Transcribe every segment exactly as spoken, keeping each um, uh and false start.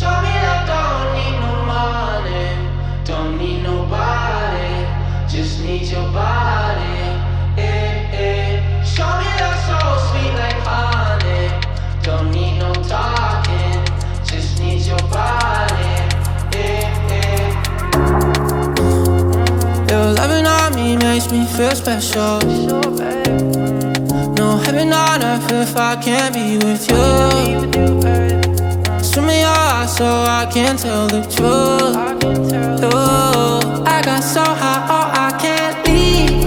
Show me that don't need no money, don't need nobody, just need your body. Eh, eh. Show me that soul sweet like honey, don't need no talking, just need your body. Eh, eh. Your loving on me makes me feel special. No heaven on earth if I can't be with you. Swim in your eyes so I can tell the truth. Ooh, I got so high, oh I can't leave.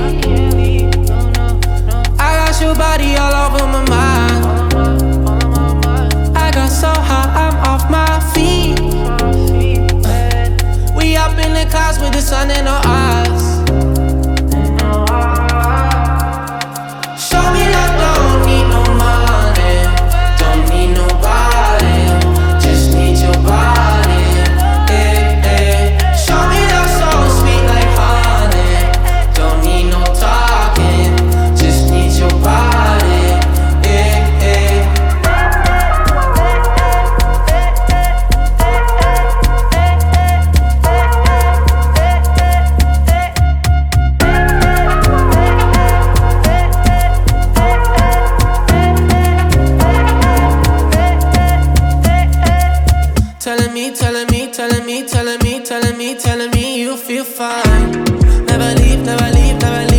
I got your body all over my mind. I got so high, I'm off my feet. We up in the clouds with the sun in our eyes. Show me that don't need no money, don't need nobody, just need your body. Eh, eh. Show me that soul sweet like honey, don't need no talking, just need your body. Eh, eh. Telling me, telling me, telling me, telling me, telling me, telling me you feel fine. Never leave, never leave, never leave.